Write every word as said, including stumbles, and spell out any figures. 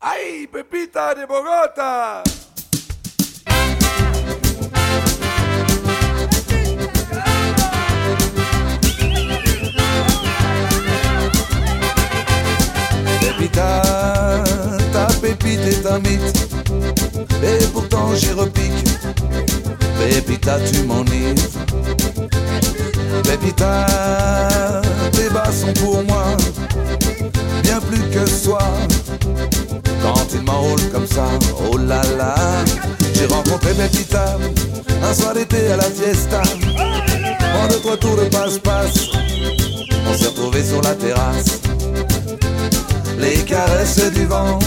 ¡Ay, Pepita de Bogotá! Pépita, ta pépite est un mythe, et pourtant j'y repique. Pépita, tu m'enivres. Pépita, tes bas sont pour moi bien plus que soi. Quand il m'enroule comme ça, oh là là. J'ai rencontré Pépita un soir d'été à la fiesta. En deux trois tours de passe-passe, on s'est retrouvés sur la terrasse. Les caresses du vent